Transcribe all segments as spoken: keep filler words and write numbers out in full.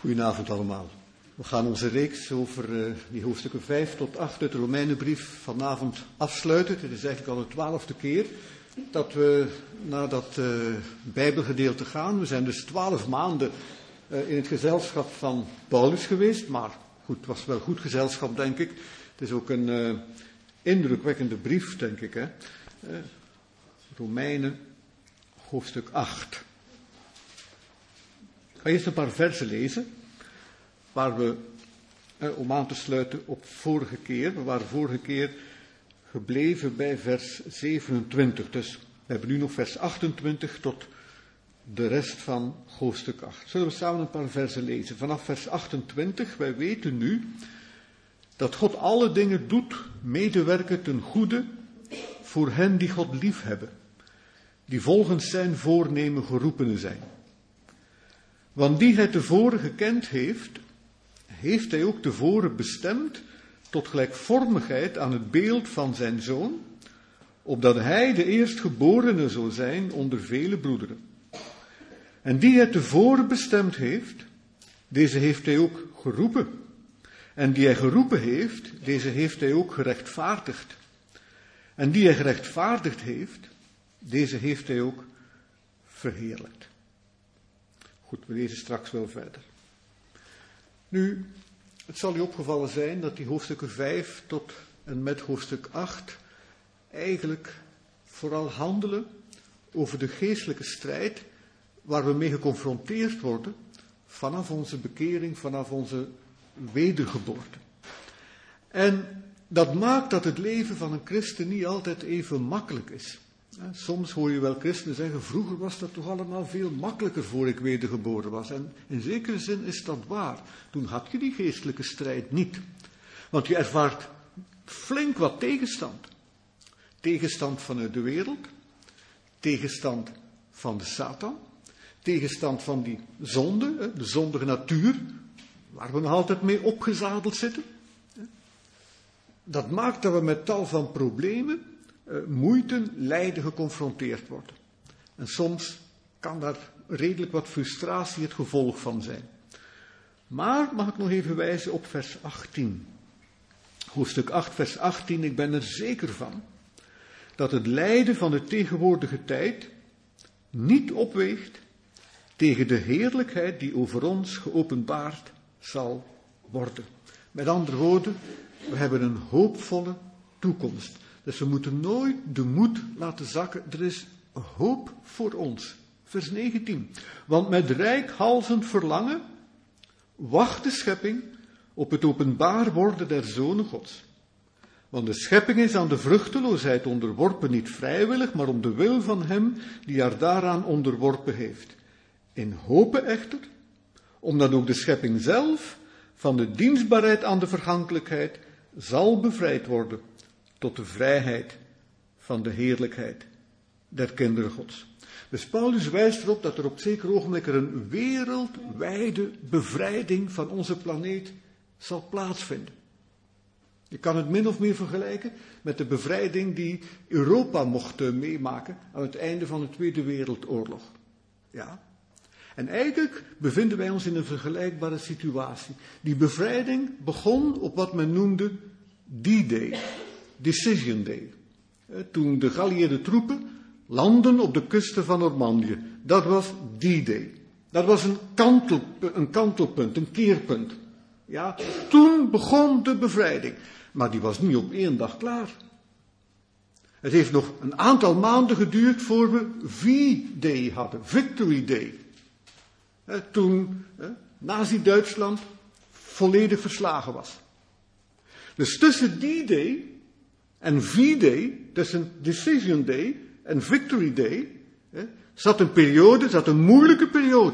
Goedenavond allemaal. We gaan onze reeks over uh, die hoofdstukken vijf tot acht uit de Romeinenbrief vanavond afsluiten. Het is eigenlijk al de twaalfde keer dat we naar dat uh, Bijbelgedeelte gaan. We zijn dus twaalf maanden uh, in het gezelschap van Paulus geweest, maar goed, het was wel goed gezelschap, denk ik. Het is ook een uh, indrukwekkende brief, denk ik. Hè? Uh, Romeinen, hoofdstuk acht. Ik ga eerst een paar versen lezen, waar we, eh, om aan te sluiten op vorige keer, we waren vorige keer gebleven bij vers zevenentwintig. Dus we hebben nu nog vers achtentwintig tot de rest van hoofdstuk acht. Zullen we samen een paar versen lezen? Vanaf vers achtentwintig, wij weten nu dat God alle dingen doet, medewerken ten goede voor hen die God lief hebben, die volgens zijn voornemen geroepenen zijn. Want die hij tevoren gekend heeft, heeft hij ook tevoren bestemd tot gelijkvormigheid aan het beeld van zijn zoon, opdat hij de eerstgeborene zou zijn onder vele broederen. En die hij tevoren bestemd heeft, deze heeft hij ook geroepen. En die hij geroepen heeft, deze heeft hij ook gerechtvaardigd. En die hij gerechtvaardigd heeft, deze heeft hij ook verheerlijkt. Goed, we lezen straks wel verder. Nu, het zal u opgevallen zijn dat die hoofdstukken vijf tot en met hoofdstuk acht eigenlijk vooral handelen over de geestelijke strijd waar we mee geconfronteerd worden vanaf onze bekering, vanaf onze wedergeboorte. En dat maakt dat het leven van een christen niet altijd even makkelijk is. Soms hoor je wel christenen zeggen, vroeger was dat toch allemaal veel makkelijker voor ik wedergeboren was. En in zekere zin is dat waar. Toen had je die geestelijke strijd niet. Want je ervaart flink wat tegenstand. Tegenstand vanuit de wereld. Tegenstand van de Satan. Tegenstand van die zonde, de zondige natuur, waar we nog altijd mee opgezadeld zitten. Dat maakt dat we met tal van problemen, moeite, lijden geconfronteerd worden. En soms kan daar redelijk wat frustratie het gevolg van zijn. Maar mag ik nog even wijzen op vers achttien. Hoofdstuk acht, vers achttien. Ik ben er zeker van dat het lijden van de tegenwoordige tijd niet opweegt tegen de heerlijkheid die over ons geopenbaard zal worden. Met andere woorden, we hebben een hoopvolle toekomst. Dus we moeten nooit de moed laten zakken. Er is hoop voor ons. Vers negentien. Want met reikhalzend verlangen wacht de schepping op het openbaar worden der zonen Gods. Want de schepping is aan de vruchteloosheid onderworpen, niet vrijwillig, maar om de wil van hem die haar daaraan onderworpen heeft. In hope echter, omdat ook de schepping zelf van de dienstbaarheid aan de vergankelijkheid zal bevrijd worden tot de vrijheid van de heerlijkheid der kinderen Gods. Dus Paulus wijst erop dat er op zeker ogenblik er een wereldwijde bevrijding van onze planeet zal plaatsvinden. Je kan het min of meer vergelijken met de bevrijding die Europa mocht meemaken aan het einde van de Tweede Wereldoorlog. Ja. En eigenlijk bevinden wij ons in een vergelijkbare situatie. Die bevrijding begon op wat men noemde D-Day. Decision Day. Toen de geallieerde troepen landden op de kusten van Normandië. Dat was D-Day. Dat was een, kantel, een kantelpunt, een keerpunt. Ja, toen begon de bevrijding. Maar die was niet op één dag klaar. Het heeft nog een aantal maanden geduurd voor we V-Day hadden. Victory Day. Toen Nazi-Duitsland volledig verslagen was. Dus tussen D-Day en V-Day, tussen Decision Day en Victory Day, hè, zat een periode, zat een moeilijke periode.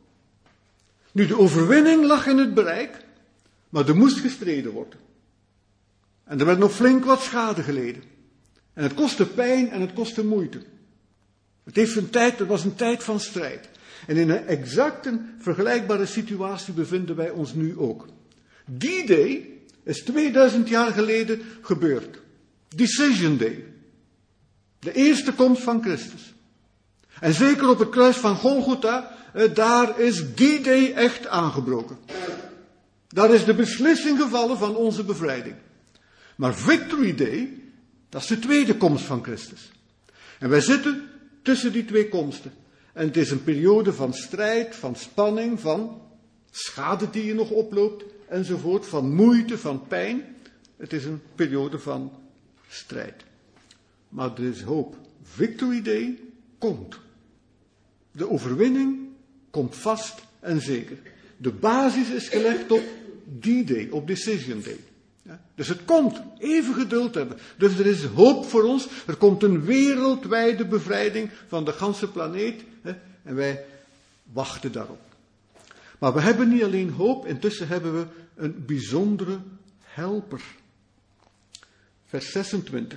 Nu, de overwinning lag in het bereik, maar er moest gestreden worden. En er werd nog flink wat schade geleden. En het kostte pijn en het kostte moeite. Het heeft een tijd, het was een tijd van strijd. En in een exact een vergelijkbare situatie bevinden wij ons nu ook. D-Day is tweeduizend jaar geleden gebeurd. Decision Day. De eerste komst van Christus. En zeker op het kruis van Golgotha, daar is die day echt aangebroken. Daar is de beslissing gevallen van onze bevrijding. Maar Victory Day, dat is de tweede komst van Christus. En wij zitten tussen die twee komsten. En het is een periode van strijd, van spanning, van schade die je nog oploopt, enzovoort, van moeite, van pijn. Het is een periode van strijd. Maar er is hoop. Victory Day komt. De overwinning komt vast en zeker. De basis is gelegd op D-Day, op Decision Day. Ja, dus het komt. Even geduld hebben. Dus er is hoop voor ons. Er komt een wereldwijde bevrijding van de ganse planeet. Hè, en wij wachten daarop. Maar we hebben niet alleen hoop. Intussen hebben we een bijzondere helper. Vers zesentwintig.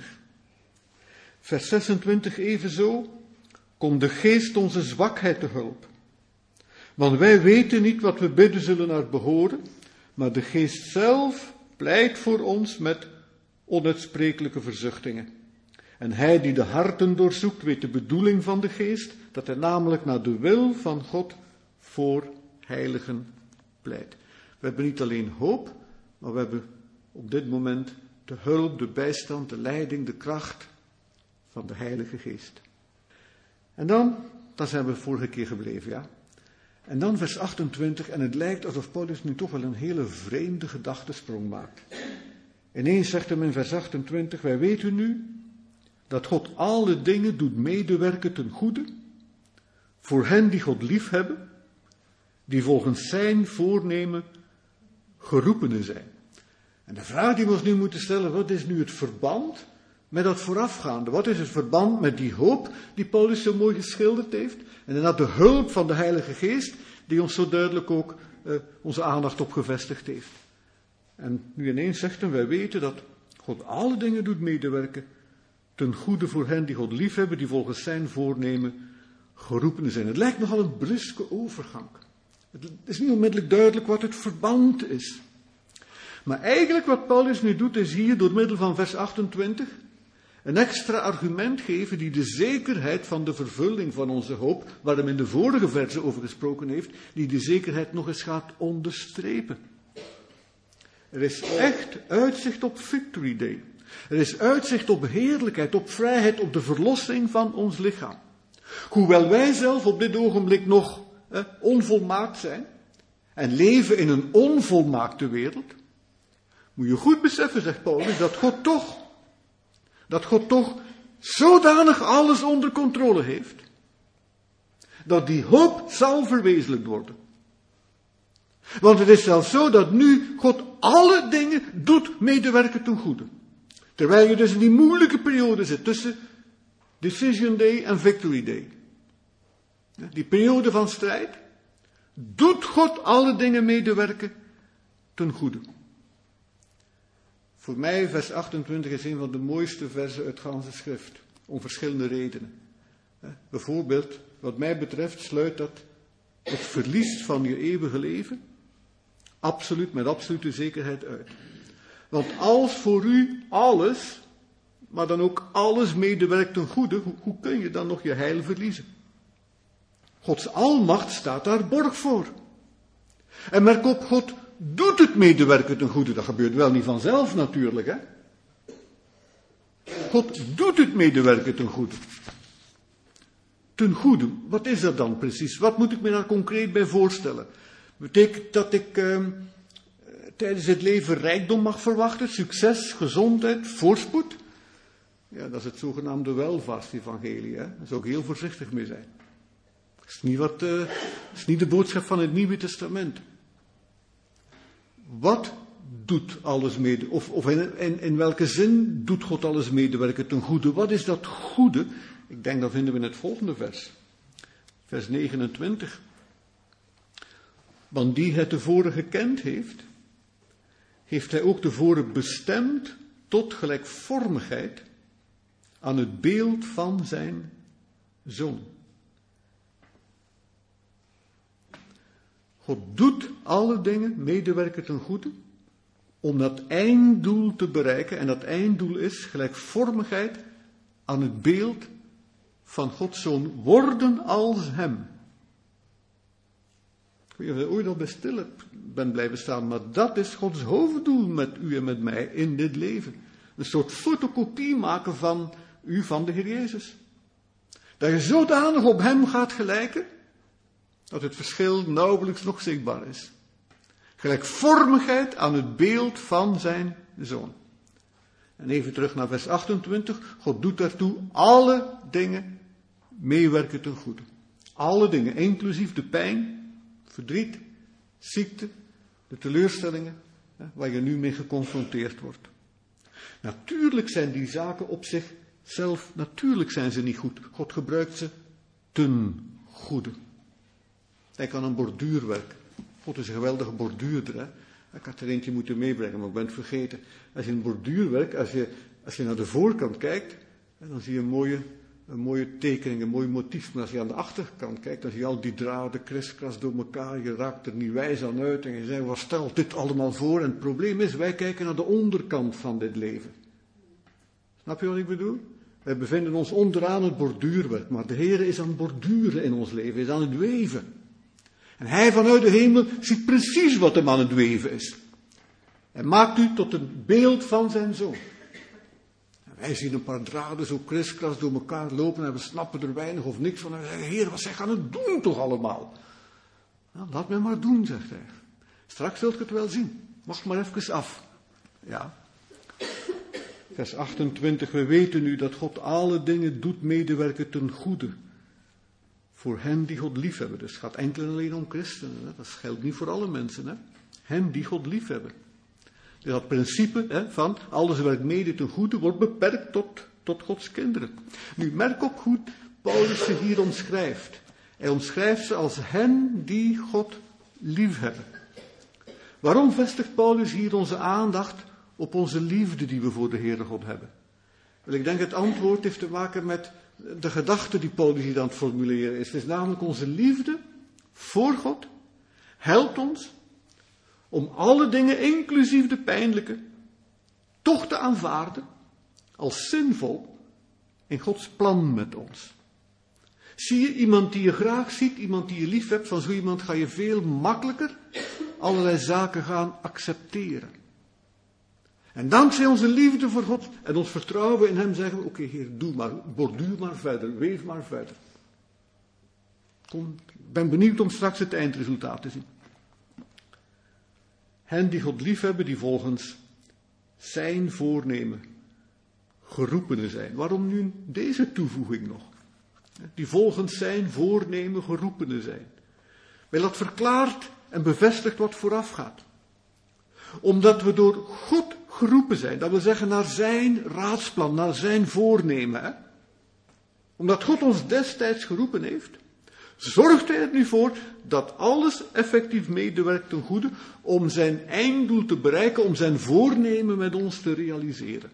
Vers zesentwintig evenzo. Kom de geest onze zwakheid te hulp. Want wij weten niet wat we bidden zullen naar behoren. Maar de geest zelf pleit voor ons met onuitsprekelijke verzuchtingen. En hij die de harten doorzoekt, weet de bedoeling van de geest, dat hij namelijk naar de wil van God voor heiligen pleit. We hebben niet alleen hoop, maar we hebben op dit moment de hulp, de bijstand, de leiding, de kracht van de Heilige Geest. En dan, daar zijn we vorige keer gebleven, ja. En dan vers achtentwintig, en het lijkt alsof Paulus nu toch wel een hele vreemde gedachtesprong maakt. Ineens zegt hem in vers achtentwintig, wij weten nu dat God alle dingen doet medewerken ten goede, voor hen die God liefhebben, die volgens zijn voornemen geroepenen zijn. En de vraag die we ons nu moeten stellen, wat is nu het verband met dat voorafgaande? Wat is het verband met die hoop die Paulus zo mooi geschilderd heeft? En daarna de hulp van de Heilige Geest, die ons zo duidelijk ook uh, onze aandacht op gevestigd heeft. En nu ineens zegt hij, wij weten dat God alle dingen doet medewerken ten goede voor hen die God liefhebben, die volgens zijn voornemen geroepenen zijn. Het lijkt nogal een bruske overgang. Het is niet onmiddellijk duidelijk wat het verband is. Maar eigenlijk wat Paulus nu doet, is hier door middel van vers achtentwintig een extra argument geven die de zekerheid van de vervulling van onze hoop, waar hem in de vorige verse over gesproken heeft, die de zekerheid nog eens gaat onderstrepen. Er is echt uitzicht op Victory Day. Er is uitzicht op heerlijkheid, op vrijheid, op de verlossing van ons lichaam. Hoewel wij zelf op dit ogenblik nog eh, onvolmaakt zijn en leven in een onvolmaakte wereld, moet je goed beseffen, zegt Paulus, dat God toch, dat God toch zodanig alles onder controle heeft, dat die hoop zal verwezenlijkt worden. Want het is zelfs zo dat nu God alle dingen doet medewerken ten goede. Terwijl je dus in die moeilijke periode zit tussen Decision Day en Victory Day. Die periode van strijd, doet God alle dingen medewerken ten goede. Voor mij, vers achtentwintig, is een van de mooiste versen uit de ganse schrift. Om verschillende redenen. Bijvoorbeeld, wat mij betreft, sluit dat het verlies van je eeuwige leven absoluut, met absolute zekerheid uit. Want als voor u alles, maar dan ook alles medewerkt ten goede, hoe, hoe kun je dan nog je heil verliezen? Gods almacht staat daar borg voor. En merk op, God doet het medewerken ten goede. Dat gebeurt wel niet vanzelf natuurlijk, hè. God doet het medewerken ten goede. Ten goede, wat is dat dan precies? Wat moet ik me daar concreet bij voorstellen? Betekent dat ik eh, tijdens het leven rijkdom mag verwachten, succes, gezondheid, voorspoed? Ja, dat is het zogenaamde welvaartsevangelie, hè. Daar zou ik heel voorzichtig mee zijn. Dat is niet, wat, uh, dat is niet de boodschap van het Nieuwe Testament. Wat doet alles mede, of, of in, in, in welke zin doet God alles medewerken ten goede? Wat is dat goede? Ik denk dat vinden we in het volgende vers. Vers negenentwintig. Want die het tevoren gekend heeft, heeft hij ook tevoren bestemd tot gelijkvormigheid aan het beeld van zijn Zoon. God doet alle dingen medewerken ten goede om dat einddoel te bereiken. En dat einddoel is gelijkvormigheid aan het beeld van Gods Zoon worden als hem. Ik weet niet of je ooit al bij stil bent blijven staan, maar dat is Gods hoofddoel met u en met mij in dit leven. Een soort fotocopie maken van u, van de Heer Jezus. Dat je zodanig op hem gaat gelijken, dat het verschil nauwelijks nog zichtbaar is. Gelijkvormigheid aan het beeld van zijn Zoon. En even terug naar vers achtentwintig. God doet daartoe alle dingen meewerken ten goede. Alle dingen, inclusief de pijn, verdriet, ziekte, de teleurstellingen, waar je nu mee geconfronteerd wordt. Natuurlijk zijn die zaken op zichzelf, natuurlijk zijn ze niet goed. God gebruikt ze ten goede. Denk aan een borduurwerk. God is een geweldige borduurder. Hè? Ik had er eentje moeten meebrengen, maar ik ben het vergeten. Als je een borduurwerk, als je, als je naar de voorkant kijkt, dan zie je een mooie, een mooie tekening, een mooi motief. Maar als je aan de achterkant kijkt, dan zie je al die draden kriskras door elkaar. Je raakt er niet wijs aan uit en je zegt, wat stelt dit allemaal voor? En het probleem is, wij kijken naar de onderkant van dit leven. Snap je wat ik bedoel? Wij bevinden ons onderaan het borduurwerk, maar de Heer is aan het borduren in ons leven, is aan het weven. En hij vanuit de hemel ziet precies wat hem aan het weven is. Hij maakt u tot een beeld van zijn Zoon. En wij zien een paar draden zo kriskras door elkaar lopen en we snappen er weinig of niks van. En we zeggen, Heer, wat zij gaan het doen toch allemaal? Nou, laat mij maar doen, zegt hij. Straks zult je het wel zien. Wacht maar even af. Ja. Vers achtentwintig, we weten nu dat God alle dingen doet medewerken ten goede. Voor hen die God liefhebben. Dus het gaat enkel en alleen om christenen. Hè? Dat geldt niet voor alle mensen. Hè? Hen die God liefhebben. Dus dat principe hè, van alles werkt mede ten goede wordt beperkt tot, tot Gods kinderen. Nu merk op hoe Paulus ze hier omschrijft. Hij omschrijft ze als hen die God liefhebben. Waarom vestigt Paulus hier onze aandacht op onze liefde die we voor de Heere God hebben? Wel, ik denk het antwoord heeft te maken met de gedachte die Paulus hier aan het formuleren is. Het is namelijk onze liefde voor God helpt ons om alle dingen, inclusief de pijnlijke, toch te aanvaarden als zinvol in Gods plan met ons. Zie je iemand die je graag ziet, iemand die je lief hebt, van zo iemand ga je veel makkelijker allerlei zaken gaan accepteren. En dankzij onze liefde voor God en ons vertrouwen in hem zeggen we, oké okay, Heer, doe maar, borduur maar verder, weef maar verder. Kom, ik ben benieuwd om straks het eindresultaat te zien. Hen die God liefhebben, die volgens zijn voornemen geroepenen zijn. Waarom nu deze toevoeging nog? Die volgens zijn voornemen geroepenen zijn. Wel, dat verklaart en bevestigt wat vooraf gaat. Omdat we door God geroepen zijn, dat wil zeggen naar zijn raadsplan, naar zijn voornemen. Hè? Omdat God ons destijds geroepen heeft, zorgt hij er nu voor dat alles effectief medewerkt ten goede om zijn einddoel te bereiken, om zijn voornemen met ons te realiseren.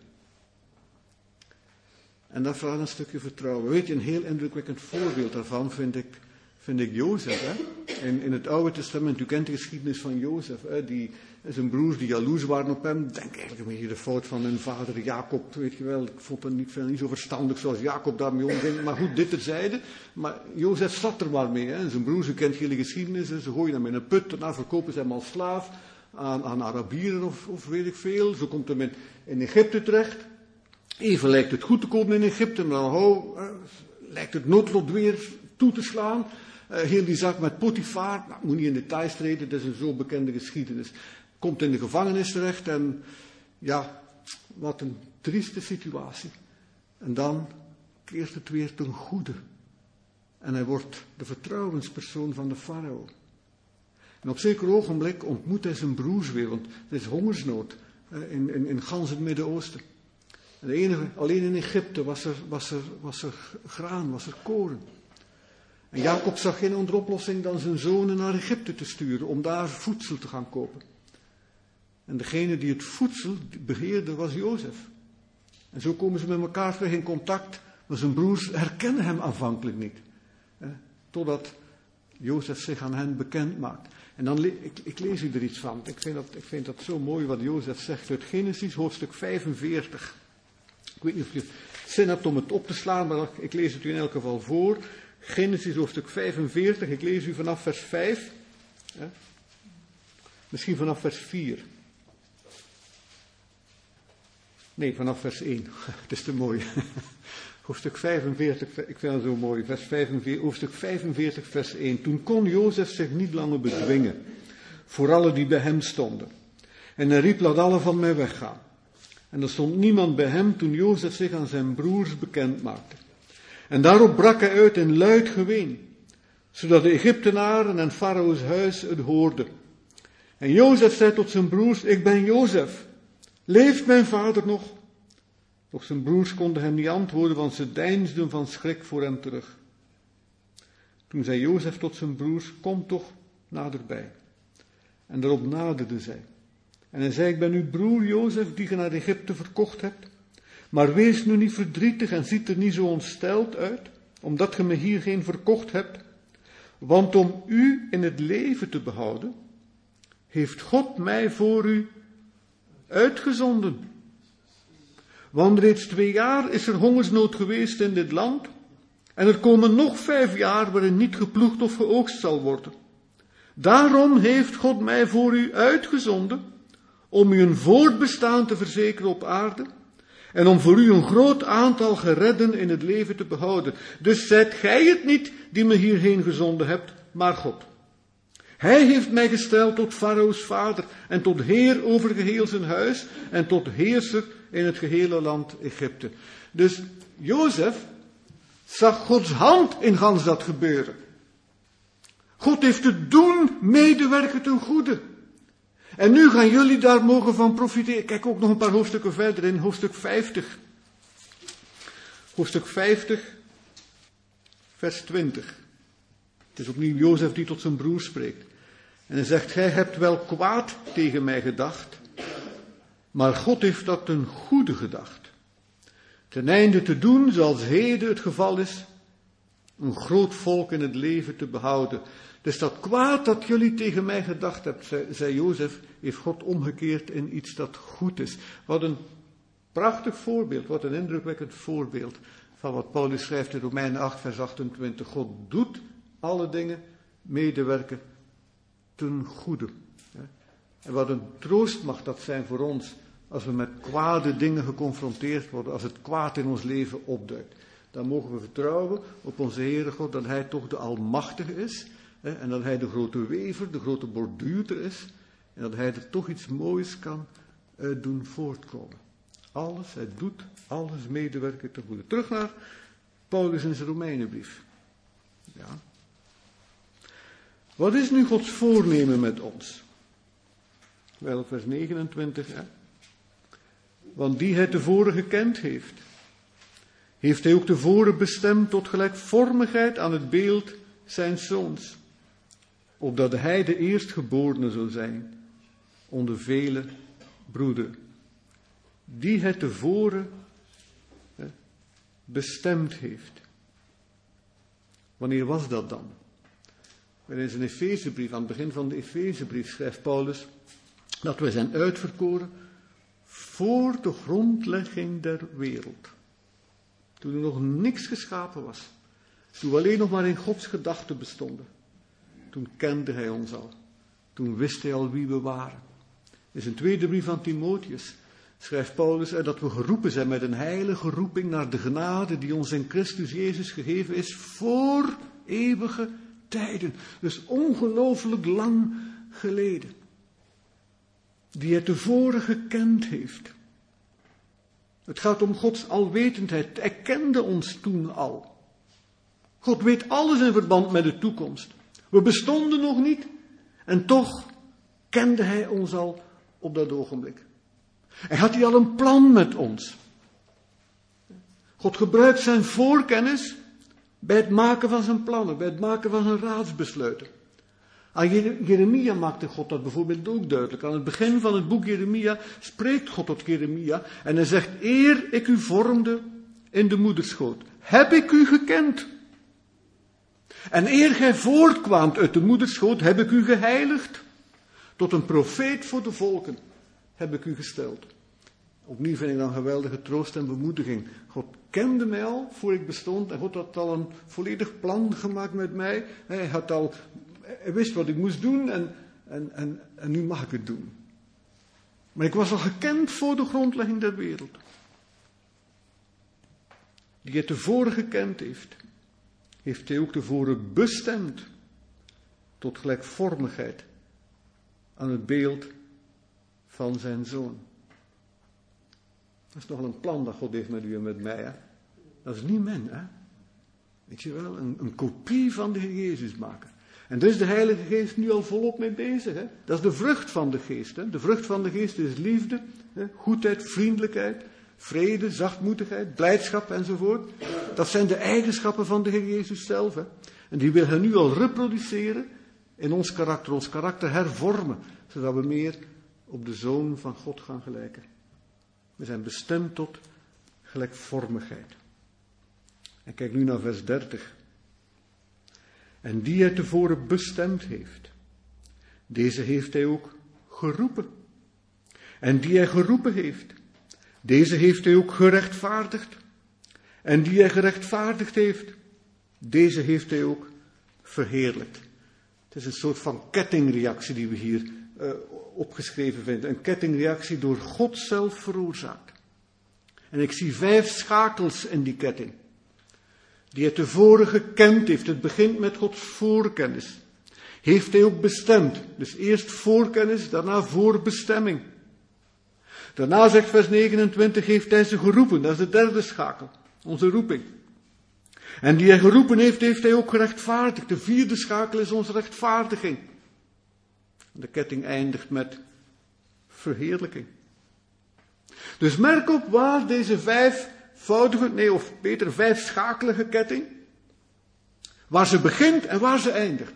En dat vraagt een stukje vertrouwen. Weet je, een heel indrukwekkend voorbeeld daarvan vind ik, vind ik Jozef. Hè? In, in het Oude Testament, u kent de geschiedenis van Jozef. Hè? Die, zijn broers die jaloers waren op hem. Denk eigenlijk een beetje de fout van hun vader Jacob. Weet je wel, ik vond het niet, niet zo verstandig zoals Jacob daarmee omging. Maar goed, dit terzijde. Maar Jozef zat er maar mee. Hè? En zijn broers, u kent jullie geschiedenis. Hè? Ze gooien hem in een put. Daarna verkopen ze hem als slaaf aan, aan Arabieren of, of weet ik veel. Zo komt hem in, in Egypte terecht. Even lijkt het goed te komen in Egypte, maar dan oh, uh, lijkt het noodlot weer toe te slaan. Uh, heel die zaak met Potifar, nou, ik moet niet in details treden, dat is een zo bekende geschiedenis. Komt in de gevangenis terecht en ja, wat een trieste situatie. En dan keert het weer ten goede. En hij wordt de vertrouwenspersoon van de farao. En op zeker ogenblik ontmoet hij zijn broers weer, want er is hongersnood uh, in, in, in gans het Midden-Oosten. En de enige, alleen in Egypte was er, was, er, was er graan, was er koren. En Jacob zag geen andere oplossing dan zijn zonen naar Egypte te sturen om daar voedsel te gaan kopen. En degene die het voedsel beheerde was Jozef. En zo komen ze met elkaar terug in contact, maar zijn broers herkennen hem aanvankelijk niet. Eh, totdat Jozef zich aan hen bekend maakt. En dan, le- ik, ik lees u er iets van. Ik vind, dat, ik vind dat zo mooi wat Jozef zegt uit Genesis, hoofdstuk vijfenveertig. Ik weet niet of je zin hebt om het op te slaan, maar ik lees het u in elk geval voor. Genesis hoofdstuk vijfenveertig, ik lees u vanaf vers vijf. Ja. Misschien vanaf vers vier. Nee, vanaf vers één. Het is te mooi. Hoofdstuk vijfenveertig, ik vind het zo mooi. Vers vijfenveertig, hoofdstuk vijfenveertig, vers één. Toen kon Jozef zich niet langer bedwingen voor alle die bij hem stonden. En hij riep, laat alle van mij weggaan. En er stond niemand bij hem toen Jozef zich aan zijn broers bekend maakte. En daarop brak hij uit in luid geween, zodat de Egyptenaren en Farao's huis het hoorden. En Jozef zei tot zijn broers, ik ben Jozef. Leeft mijn vader nog? Doch zijn broers konden hem niet antwoorden, want ze deinsden van schrik voor hem terug. Toen zei Jozef tot zijn broers, kom toch naderbij. En daarop naderden zij. En hij zei, ik ben uw broer Jozef, die je naar Egypte verkocht hebt. Maar wees nu niet verdrietig en ziet er niet zo ontsteld uit, omdat je me hier geen verkocht hebt. Want om u in het leven te behouden, heeft God mij voor u uitgezonden. Want reeds twee jaar is er hongersnood geweest in dit land, en er komen nog vijf jaar waarin niet geploegd of geoogst zal worden. Daarom heeft God mij voor u uitgezonden, om u een voortbestaan te verzekeren op aarde, en om voor u een groot aantal geredden in het leven te behouden. Dus zijt gij het niet die me hierheen gezonden hebt, maar God. Hij heeft mij gesteld tot Farao's vader en tot heer over geheel zijn huis en tot heerser in het gehele land Egypte. Dus Jozef zag Gods hand in gans dat gebeuren. God heeft het doen medewerken ten goede. En nu gaan jullie daar mogen van profiteren. Kijk ook nog een paar hoofdstukken verder in hoofdstuk vijftig. Hoofdstuk vijftig, vers twintig. Het is opnieuw Jozef die tot zijn broer spreekt. En hij zegt, gij hebt wel kwaad tegen mij gedacht, maar God heeft dat ten goede gedacht. Ten einde te doen, zoals heden het geval is, een groot volk in het leven te behouden. Dus dat kwaad dat jullie tegen mij gedacht hebt, zei, zei Jozef, heeft God omgekeerd in iets dat goed is. Wat een prachtig voorbeeld, wat een indrukwekkend voorbeeld van wat Paulus schrijft in Romeinen acht, vers achtentwintig. God doet alle dingen medewerken ten goede. En wat een troost mag dat zijn voor ons, als we met kwade dingen geconfronteerd worden, als het kwaad in ons leven opduikt. Dan mogen we vertrouwen op onze Heere God, dat Hij toch de Almachtige is, en dat Hij de grote wever, de grote borduurder is, en dat Hij er toch iets moois kan uit doen voortkomen. Alles, Hij doet alles medewerken ten goede. Terug naar Paulus in zijn Romeinenbrief. Ja. Wat is nu Gods voornemen met ons? Wel, vers negenentwintig, hè? Want die Hij tevoren gekend heeft, heeft Hij ook tevoren bestemd tot gelijkvormigheid aan het beeld zijns zoons, opdat Hij de eerstgeborene zou zijn onder vele broederen. Die Hij tevoren hè, bestemd heeft. Wanneer was dat dan? In zijn Efezebrief, aan het begin van de Efezebrief, schrijft Paulus dat wij zijn uitverkoren voor de grondlegging der wereld. Toen er nog niks geschapen was. Toen we alleen nog maar in Gods gedachten bestonden. Toen kende Hij ons al. Toen wist Hij al wie we waren. In zijn tweede brief aan Timotheus schrijft Paulus dat we geroepen zijn met een heilige roeping naar de genade die ons in Christus Jezus gegeven is voor eeuwige tijden. Dus ongelooflijk lang geleden. Die Hij tevoren gekend heeft. Het gaat om Gods alwetendheid. Hij kende ons toen al. God weet alles in verband met de toekomst. We bestonden nog niet en toch kende Hij ons al op dat ogenblik. Hij had hij al een plan met ons. God gebruikt zijn voorkennis bij het maken van zijn plannen, bij het maken van zijn raadsbesluiten. Aan Jeremia maakte God dat bijvoorbeeld ook duidelijk. Aan het begin van het boek Jeremia spreekt God tot Jeremia en hij zegt, eer ik u vormde in de moederschoot, heb ik u gekend. En eer gij voortkwaamt uit de moederschoot, heb ik u geheiligd. Tot een profeet voor de volken heb ik u gesteld. Opnieuw vind ik dan geweldige troost en bemoediging. God kende mij al, voor ik bestond. En God had al een volledig plan gemaakt met mij. Hij had al, hij wist wat ik moest doen en, en, en, en nu mag ik het doen. Maar ik was al gekend voor de grondlegging der wereld. Die hij tevoren gekend heeft, heeft hij ook tevoren bestemd tot gelijkvormigheid aan het beeld van zijn Zoon. Dat is nogal een plan dat God heeft met u en met mij. Hè? Dat is niet men, hè? Weet je wel, een, een kopie van de Heer Jezus maken. En daar is de Heilige Geest nu al volop mee bezig. Hè? Dat is de vrucht van de Geest. Hè? De vrucht van de Geest is liefde, hè? Goedheid, vriendelijkheid, vrede, zachtmoedigheid, blijdschap enzovoort. Dat zijn de eigenschappen van de Heer Jezus zelf. Hè? En die wil hij nu al reproduceren in ons karakter, ons karakter hervormen, zodat we meer op de Zoon van God gaan gelijken. We zijn bestemd tot gelijkvormigheid. En kijk nu naar vers dertig. En die hij tevoren bestemd heeft, deze heeft hij ook geroepen. En die hij geroepen heeft, deze heeft hij ook gerechtvaardigd. En die hij gerechtvaardigd heeft, deze heeft hij ook verheerlijkt. Het is een soort van kettingreactie die we hier uh, opgeschreven vinden. Een kettingreactie door God zelf veroorzaakt. En ik zie vijf schakels in die ketting. Die hij tevoren gekend heeft. Het begint met Gods voorkennis. Heeft hij ook bestemd. Dus eerst voorkennis, daarna voorbestemming. Daarna zegt vers negenentwintig, heeft hij ze geroepen. Dat is de derde schakel. Onze roeping. En die hij geroepen heeft, heeft hij ook gerechtvaardigd. De vierde schakel is onze rechtvaardiging. De ketting eindigt met verheerlijking. Dus merk op waar deze vijfvoudige, nee of beter vijfschakelige ketting, waar ze begint en waar ze eindigt.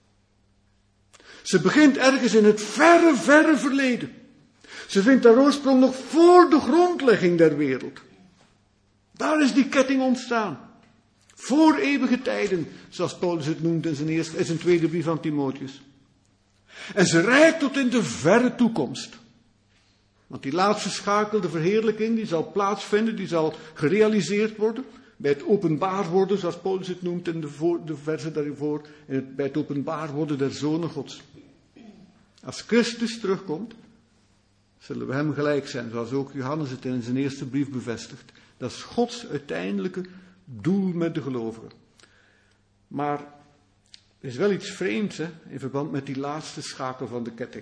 Ze begint ergens in het verre, verre verleden. Ze vindt haar oorsprong nog voor de grondlegging der wereld. Daar is die ketting ontstaan. Voor eeuwige tijden, zoals Paulus het noemt in zijn, eerste, in zijn tweede brief aan Timotheus. En ze reikt tot in de verre toekomst. Want die laatste schakel, de verheerlijking, die zal plaatsvinden, die zal gerealiseerd worden. Bij het openbaar worden, zoals Paulus het noemt in de, voor, de versen daarvoor, in het, bij het openbaar worden der zonen Gods. Als Christus terugkomt, zullen we hem gelijk zijn, zoals ook Johannes het in zijn eerste brief bevestigt. Dat is Gods uiteindelijke doel met de gelovigen. Maar er is wel iets vreemds hè, in verband met die laatste schakel van de ketting.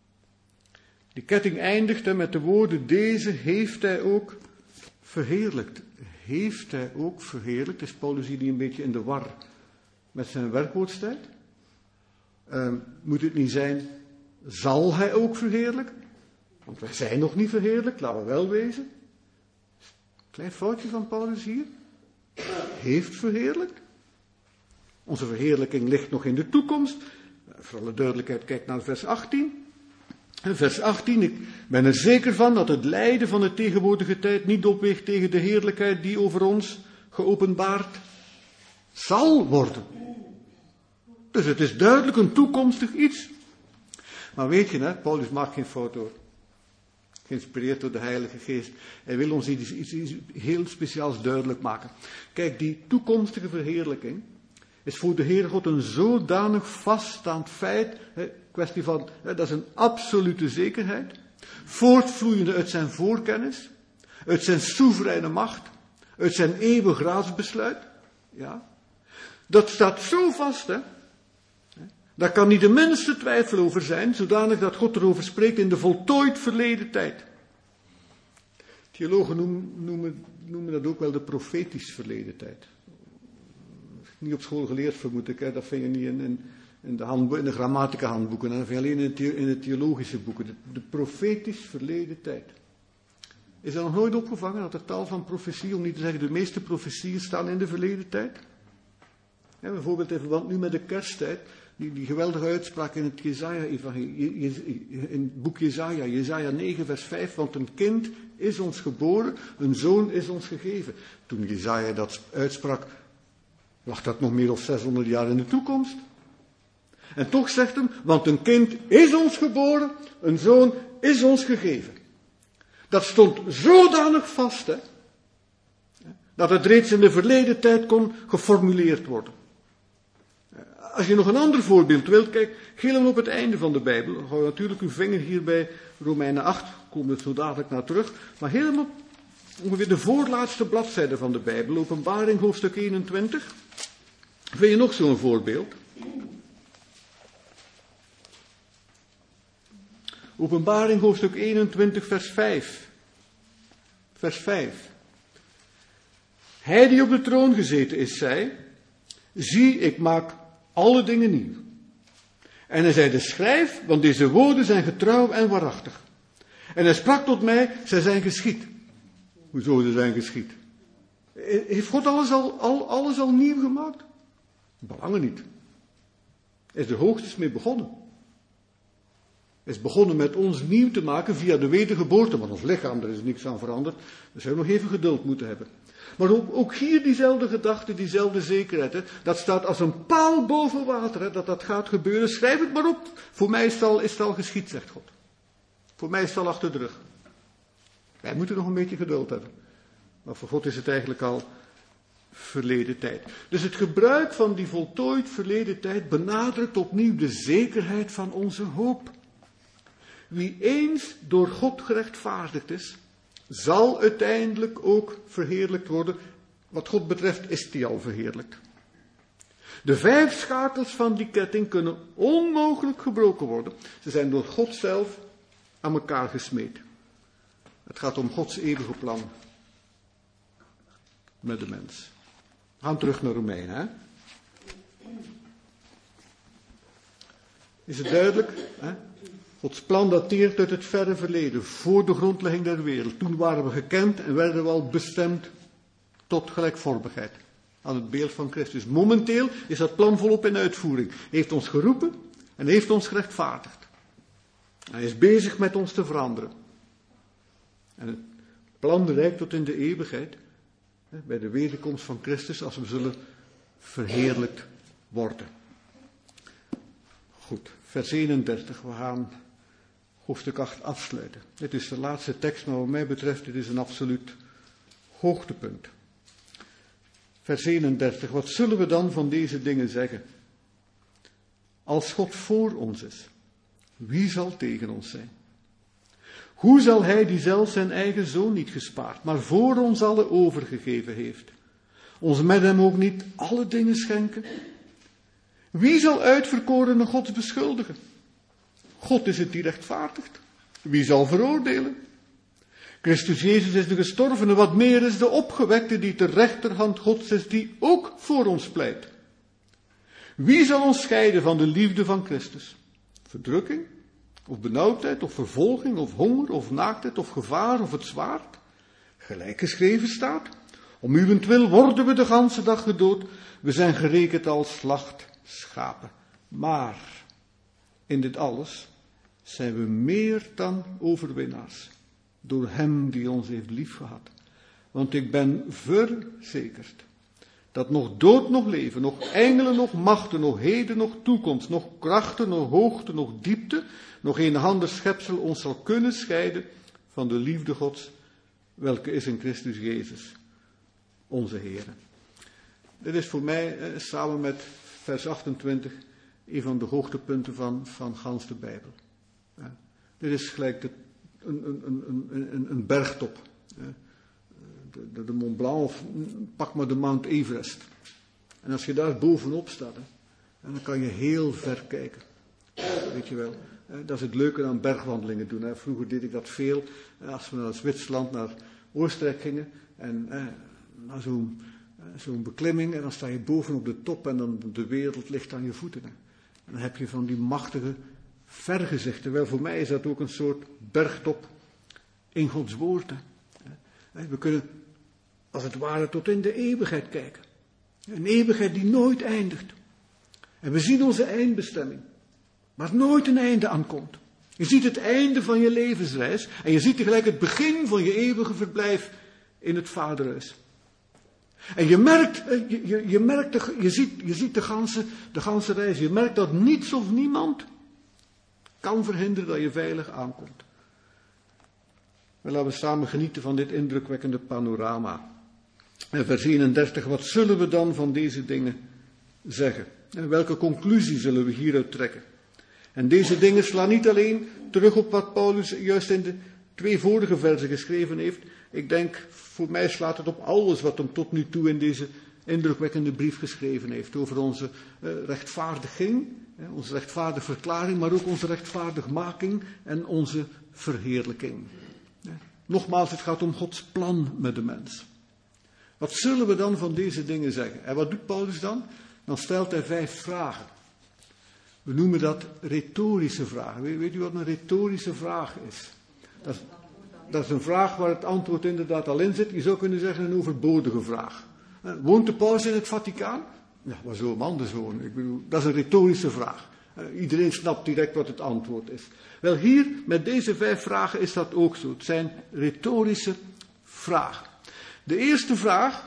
Die ketting eindigt hè, met de woorden, deze heeft hij ook verheerlijkt. Heeft hij ook verheerlijkt? Is Paulus hier niet een beetje in de war met zijn werkwoordstijd? Uh, moet het niet zijn, zal hij ook verheerlijken? Want wij zijn nog niet verheerlijkt, laten we wel wezen. Klein foutje van Paulus hier. Heeft verheerlijkt. Onze verheerlijking ligt nog in de toekomst. Voor alle duidelijkheid, kijk naar vers achttien. Vers achttien, ik ben er zeker van dat het lijden van de tegenwoordige tijd niet opweegt tegen de heerlijkheid die over ons geopenbaard zal worden. Dus het is duidelijk een toekomstig iets. Maar weet je, hè, Paulus maakt geen fout hoor. Geïnspireerd door de Heilige Geest. Hij wil ons iets, iets, iets heel speciaals duidelijk maken. Kijk, die toekomstige verheerlijking is voor de Heere God een zodanig vaststaand feit. Hè, kwestie van, hè, dat is een absolute zekerheid. Voortvloeiende uit zijn voorkennis. Uit zijn soevereine macht. Uit zijn eeuwig raadsbesluit. Ja. Dat staat zo vast, hè. Daar kan niet de minste twijfel over zijn, zodanig dat God erover spreekt in de voltooid verleden tijd. Theologen noemen, noemen, noemen dat ook wel de profetisch verleden tijd. Niet op school geleerd, vermoed ik, hè? Dat vind je niet in, in, in, de, handbo- in de grammatica handboeken, dat vind je alleen in de, the- in de theologische boeken. De, de profetisch verleden tijd. Is dat nog nooit opgevangen, dat er tal van profetieën, om niet te zeggen de meeste profetieën, staan in de verleden tijd? Ja, bijvoorbeeld in verband nu met de kersttijd. Die, die geweldige uitspraak in het Jesaja-evangelie, in het boek Jesaja, Jesaja negen vers vijf, want een kind is ons geboren, een zoon is ons gegeven. Toen Jesaja dat uitsprak, lag dat nog meer dan zeshonderd jaar in de toekomst. En toch zegt hem, want een kind is ons geboren, een zoon is ons gegeven. Dat stond zodanig vast, hè, dat het reeds in de verleden tijd kon geformuleerd worden. Als je nog een ander voorbeeld wilt, kijk, helemaal op het einde van de Bijbel. Dan hou je natuurlijk uw vinger hier bij Romeinen acht, komen we zo dadelijk naar terug. Maar helemaal ongeveer de voorlaatste bladzijde van de Bijbel, Openbaring hoofdstuk eenentwintig. Vind je nog zo'n voorbeeld? Openbaring hoofdstuk eenentwintig, vers vijf. Vers vijf. Hij die op de troon gezeten is, zei, zie, ik maak alle dingen nieuw. En hij zeide, schrijf, want deze woorden zijn getrouw en waarachtig. En hij sprak tot mij, zij zijn geschied. Hoezo ze zijn geschied? Heeft God alles al, al, alles al nieuw gemaakt? Belangen niet. Hij is er hoogstens mee begonnen. Hij is begonnen met ons nieuw te maken via de wedergeboorte. Want ons lichaam, daar is niks aan veranderd. We zouden nog even geduld moeten hebben. Maar ook, ook hier diezelfde gedachte, diezelfde zekerheid. Hè. Dat staat als een paal boven water, hè, dat dat gaat gebeuren. Schrijf het maar op. Voor mij is het al, is het al geschied, zegt God. Voor mij is het al achter de rug. Wij moeten nog een beetje geduld hebben. Maar voor God is het eigenlijk al verleden tijd. Dus het gebruik van die voltooid verleden tijd benadrukt opnieuw de zekerheid van onze hoop. Wie eens door God gerechtvaardigd is, zal uiteindelijk ook verheerlijkt worden. Wat God betreft is die al verheerlijkt. De vijf schakels van die ketting kunnen onmogelijk gebroken worden. Ze zijn door God zelf aan elkaar gesmeed. Het gaat om Gods eeuwige plan met de mens. We gaan terug naar Romeinen. Hè? Is het duidelijk? Hè? Gods plan dateert uit het verre verleden, voor de grondlegging der wereld. Toen waren we gekend en werden we al bestemd tot gelijkvormigheid aan het beeld van Christus. Momenteel is dat plan volop in uitvoering. Hij heeft ons geroepen en heeft ons gerechtvaardigd. Hij is bezig met ons te veranderen. En het plan reikt tot in de eeuwigheid, bij de wederkomst van Christus, als we zullen verheerlijkt worden. Goed, vers eenendertig, we gaan hoofdstuk acht afsluiten. Dit is de laatste tekst, maar wat mij betreft, dit is een absoluut hoogtepunt. Vers eenendertig, wat zullen we dan van deze dingen zeggen? Als God voor ons is, wie zal tegen ons zijn? Hoe zal hij die zelf zijn eigen zoon niet gespaard, maar voor ons allen overgegeven heeft, ons met hem ook niet alle dingen schenken? Wie zal uitverkorene Gods beschuldigen? God is het die rechtvaardigt. Wie zal veroordelen? Christus Jezus is de gestorvene, wat meer is de opgewekte die ter rechterhand Gods is, die ook voor ons pleit. Wie zal ons scheiden van de liefde van Christus? Verdrukking? Of benauwdheid, of vervolging, of honger, of naaktheid, of gevaar, of het zwaard? Gelijk geschreven staat, om uwentwil worden we de ganse dag gedood, we zijn gerekend als slachtschapen. Maar in dit alles zijn we meer dan overwinnaars, door hem die ons heeft liefgehad. Want ik ben verzekerd dat nog dood, nog leven, nog engelen, nog machten, nog heden, nog toekomst, nog krachten, nog hoogte, nog diepte, nog een ander schepsel ons zal kunnen scheiden van de liefde Gods, welke is in Christus Jezus, onze Heer. Dit is voor mij, eh, samen met vers achtentwintig, een van de hoogtepunten van, van gans de Bijbel. Ja. Dit is gelijk de, een, een, een, een, een bergtop. Ja. De, de, de Mont Blanc, of pak maar de Mount Everest. En als je daar bovenop staat, hè, dan kan je heel ver kijken. Weet je wel. Dat is het leuke aan bergwandelingen doen. Hè. Vroeger deed ik dat veel. Als we naar Zwitserland, naar Oostenrijk gingen. En eh, naar zo'n, zo'n beklimming. En dan sta je bovenop de top en dan de wereld ligt aan je voeten. Hè. En dan heb je van die machtige vergezichten. Wel, voor mij is dat ook een soort bergtop in Gods woord. Hè. We kunnen als het ware tot in de eeuwigheid kijken. Een eeuwigheid die nooit eindigt. En we zien onze eindbestemming. Waar nooit een einde aankomt. Je ziet het einde van je levensreis. En je ziet tegelijk het begin van je eeuwige verblijf in het Vaderhuis. En je merkt, je, je, je, merkt de, je ziet, je ziet de, ganse, de ganse reis. Je merkt dat niets of niemand kan verhinderen dat je veilig aankomt. Maar laten we samen genieten van dit indrukwekkende panorama. En vers eenendertig, wat zullen we dan van deze dingen zeggen? En welke conclusie zullen we hieruit trekken? En deze dingen slaan niet alleen terug op wat Paulus juist in de twee vorige versen geschreven heeft. Ik denk, voor mij slaat het op alles wat hem tot nu toe in deze indrukwekkende brief geschreven heeft. Over onze uh, rechtvaardiging, uh, onze rechtvaardige verklaring, maar ook onze rechtvaardigmaking en onze verheerlijking. Uh, nogmaals, het gaat om Gods plan met de mens. Wat zullen we dan van deze dingen zeggen? En wat doet Paulus dan? Dan stelt hij vijf vragen. We noemen dat retorische vragen. Weet, weet u wat een retorische vraag is? Dat, is? Dat is een vraag waar het antwoord inderdaad al in zit. Je zou kunnen zeggen een overbodige vraag. Woont de paus in het Vaticaan? Ja, waar zou hem anders wonen? Ik bedoel, dat is een retorische vraag. Iedereen snapt direct wat het antwoord is. Wel, hier met deze vijf vragen is dat ook zo. Het zijn retorische vragen. De eerste vraag,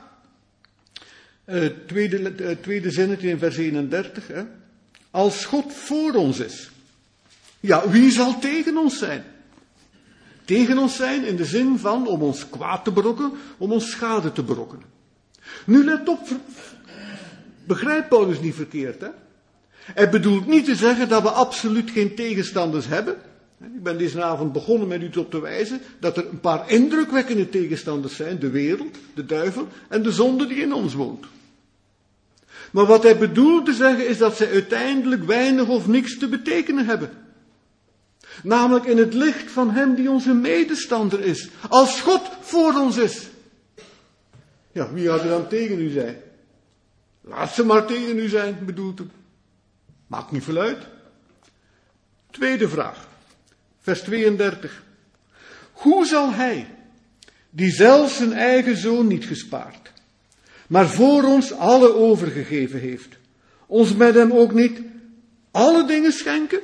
uh, tweede, uh, tweede zinnetje in vers eenendertig. Hè. Als God voor ons is, ja, wie zal tegen ons zijn? Tegen ons zijn in de zin van om ons kwaad te berokkenen, om ons schade te berokkenen. Nu let op, begrijp Paulus niet verkeerd, hè? Hij bedoelt niet te zeggen dat we absoluut geen tegenstanders hebben. Ik ben deze avond begonnen met u op te wijzen dat er een paar indrukwekkende tegenstanders zijn. De wereld, de duivel en de zonde die in ons woont. Maar wat hij bedoelt te zeggen is dat zij uiteindelijk weinig of niks te betekenen hebben. Namelijk in het licht van hem die onze medestander is. Als God voor ons is. Ja, wie gaat er dan tegen u zijn? Laat ze maar tegen u zijn, bedoelt hem. Maakt niet veel uit. Tweede vraag. Vers tweeëndertig. Hoe zal hij, die zelfs zijn eigen zoon niet gespaard, maar voor ons alle overgegeven heeft, ons met hem ook niet alle dingen schenken?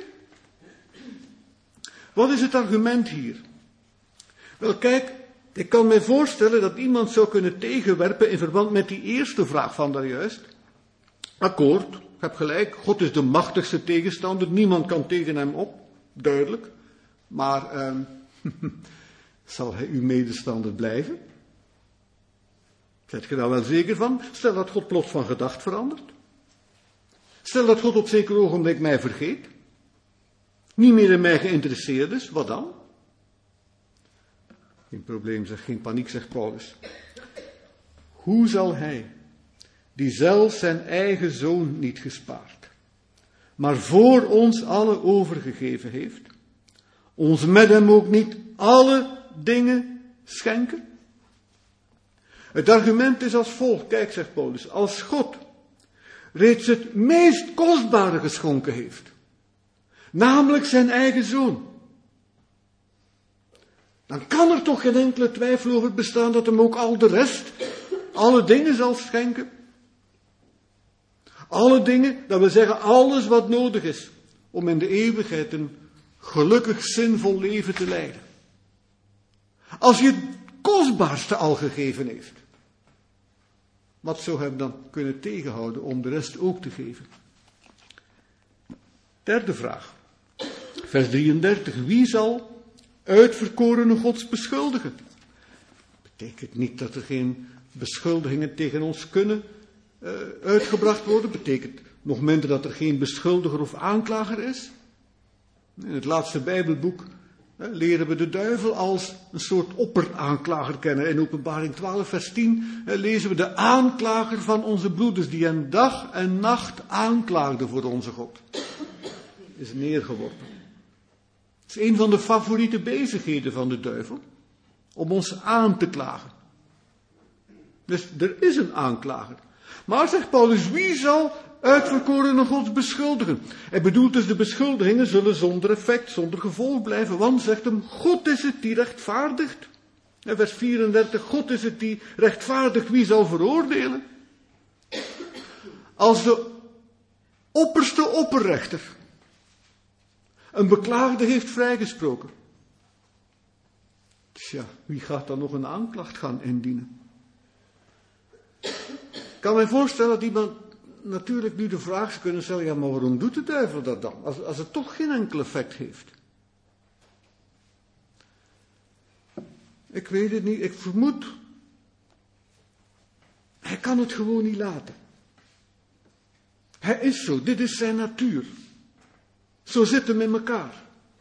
Wat is het argument hier? Wel kijk, ik kan mij voorstellen dat iemand zou kunnen tegenwerpen in verband met die eerste vraag van daarjuist. Akkoord, ik heb gelijk, God is de machtigste tegenstander, niemand kan tegen hem op, duidelijk. Maar eh, zal hij uw medestander blijven? Zijt je daar wel zeker van? Stel dat God plots van gedacht verandert. Stel dat God op zeker ogenblik mij vergeet. Niet meer in mij geïnteresseerd is, wat dan? Geen probleem, zeg, geen paniek, zegt Paulus. Hoe zal hij, die zelfs zijn eigen zoon niet gespaard, maar voor ons alle overgegeven heeft, ons met hem ook niet alle dingen schenken? Het argument is als volgt. Kijk, zegt Paulus, als God reeds het meest kostbare geschonken heeft, namelijk zijn eigen zoon, dan kan er toch geen enkele twijfel over bestaan dat hem ook al de rest, alle dingen zal schenken. Alle dingen, dat wil zeggen alles wat nodig is om in de eeuwigheid een gelukkig, zinvol leven te leiden. Als hij het kostbaarste al gegeven heeft, wat zou hem dan kunnen tegenhouden om de rest ook te geven? Derde vraag. Vers drieëndertig. Wie zal uitverkorene Gods beschuldigen? Betekent niet dat er geen beschuldigingen tegen ons kunnen uh, uitgebracht worden. Betekent nog minder dat er geen beschuldiger of aanklager is. In het laatste Bijbelboek uh, leren we de duivel als een soort opperaanklager kennen. In Openbaring twaalf vers tien uh, lezen we de aanklager van onze broeders die hen dag en nacht aanklaagde voor onze God. Is neergeworpen. Het is een van de favoriete bezigheden van de duivel. Om ons aan te klagen. Dus er is een aanklager. Maar, zegt Paulus, wie zal uitverkorene Gods beschuldigen? Hij bedoelt dus de beschuldigingen zullen zonder effect, zonder gevolg blijven. Want, zegt hem, God is het die rechtvaardigt. En vers vierendertig, God is het die rechtvaardigt, wie zal veroordelen? Als de opperste opperrechter een beklaagde heeft vrijgesproken. Tja, wie gaat dan nog een aanklacht gaan indienen? Ik kan mij voorstellen dat iemand natuurlijk nu de vraag zou kunnen stellen, ja, maar waarom doet de duivel dat dan? Als, als het toch geen enkel effect heeft. Ik weet het niet, ik vermoed. Hij kan het gewoon niet laten. Hij is zo, dit is zijn natuur. Zo zit hem in elkaar.